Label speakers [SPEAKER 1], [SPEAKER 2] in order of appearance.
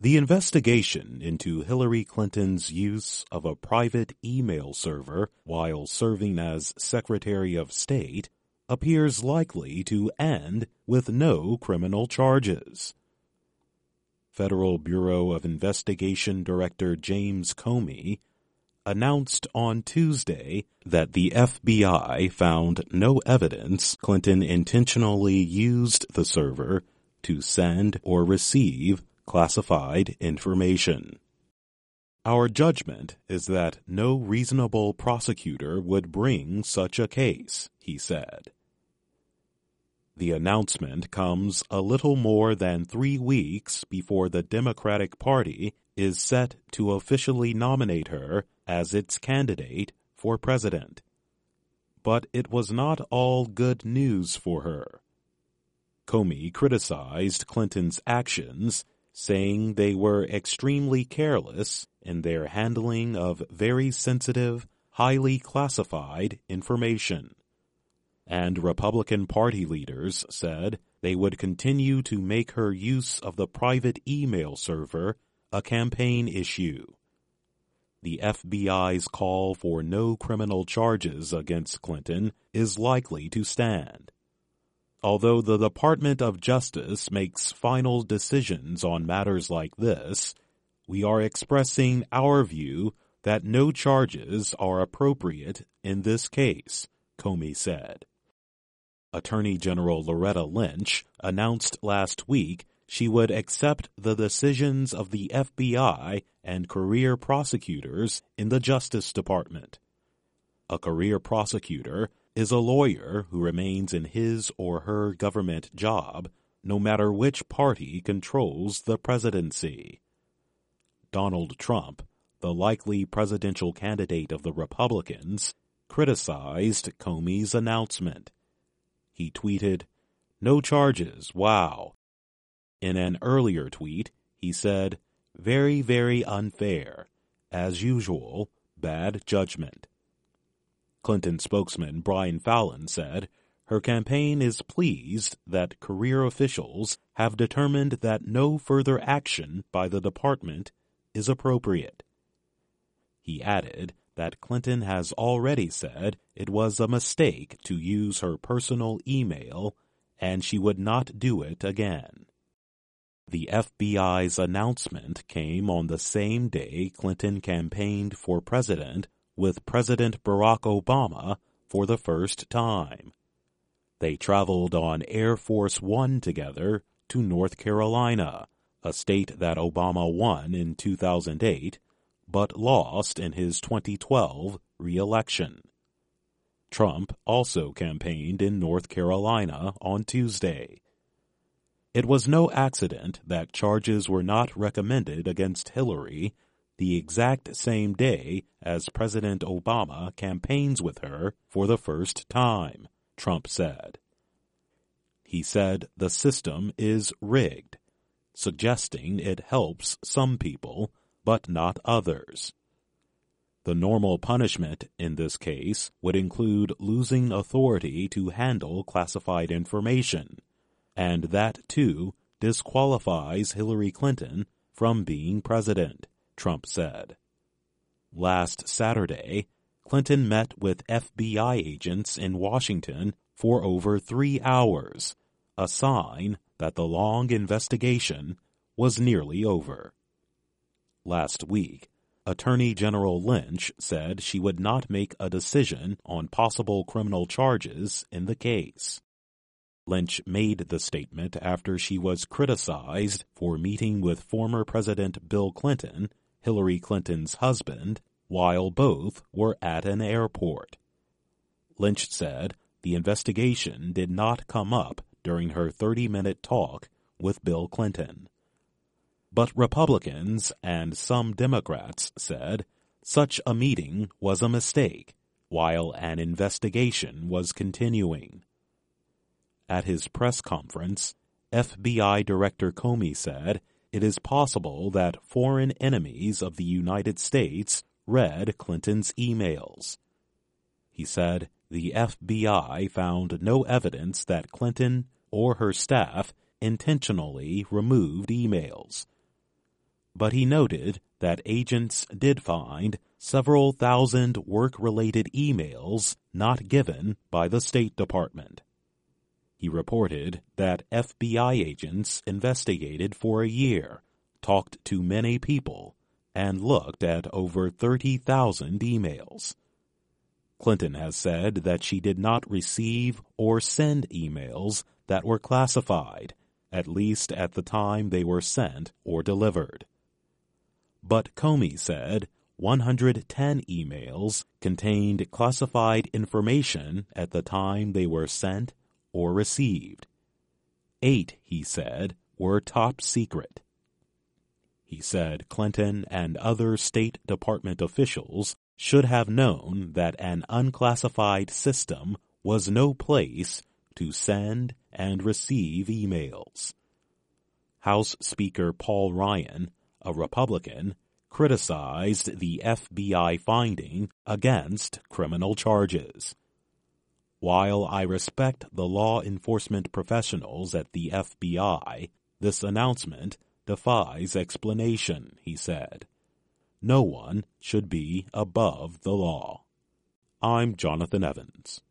[SPEAKER 1] The investigation into Hillary Clinton's use of a private email server while serving as Secretary of State appears likely to end with no criminal charges. Federal Bureau of Investigation Director James Comey announced on Tuesday that the FBI found no evidence Clinton intentionally used the server to send or receive classified information. Our judgment is that no reasonable prosecutor would bring such a case, he said. The announcement comes a little more than 3 weeks before the Democratic Party is set to officially nominate her as its candidate for president. But it was not all good news for her. Comey criticized Clinton's actions, saying they were extremely careless in their handling of very sensitive, highly classified information. And Republican Party leaders said they would continue to make her use of the private email server a campaign issue. The FBI's call for no criminal charges against Clinton is likely to stand. Although the Department of Justice makes final decisions on matters like this, we are expressing our view that no charges are appropriate in this case, Comey said. Attorney General Loretta Lynch announced last week she would accept the decisions of the FBI and career prosecutors in the Justice Department. A career prosecutor is a lawyer who remains in his or her government job no matter which party controls the presidency. Donald Trump, the likely presidential candidate of the Republicans, criticized Comey's announcement. He tweeted, "No charges, wow." In an earlier tweet, he said, "Very, very unfair. As usual, bad judgment." Clinton spokesman Brian Fallon said her campaign is pleased that career officials have determined that no further action by the department is appropriate. He added that Clinton has already said it was a mistake to use her personal email and she would not do it again. The FBI's announcement came on the same day Clinton campaigned for president with President Barack Obama for the first time. They traveled on Air Force One together to North Carolina, a state that Obama won in 2008, but lost in his 2012 re-election. Trump also campaigned in North Carolina on Tuesday. It was no accident that charges were not recommended against Hillary the exact same day as President Obama campaigns with her for the first time, Trump said. He said the system is rigged, suggesting it helps some people but not others. The normal punishment in this case would include losing authority to handle classified information, and that, too, disqualifies Hillary Clinton from being president, Trump said. Last Saturday, Clinton met with FBI agents in Washington for over 3 hours, a sign that the long investigation was nearly over. Last week, Attorney General Lynch said she would not make a decision on possible criminal charges in the case. Lynch made the statement after she was criticized for meeting with former President Bill Clinton, Hillary Clinton's husband, while both were at an airport. Lynch said the investigation did not come up during her 30-minute talk with Bill Clinton. But Republicans and some Democrats said such a meeting was a mistake, while an investigation was continuing. At his press conference, FBI Director Comey said it is possible that foreign enemies of the United States read Clinton's emails. He said the FBI found no evidence that Clinton or her staff intentionally removed emails. But he noted that agents did find several thousand work-related emails not given by the State Department. He reported that FBI agents investigated for a year, talked to many people, and looked at over 30,000 emails. Clinton has said that she did not receive or send emails that were classified, at least at the time they were sent or delivered. But Comey said 110 emails contained classified information at the time they were sent or received. 8, he said, were top secret. He said Clinton and other State Department officials should have known that an unclassified system was no place to send and receive emails. House Speaker Paul Ryan, a Republican, criticized the FBI finding against criminal charges. While I respect the law enforcement professionals at the FBI, this announcement defies explanation, he said. No one should be above the law. I'm Jonathan Evans.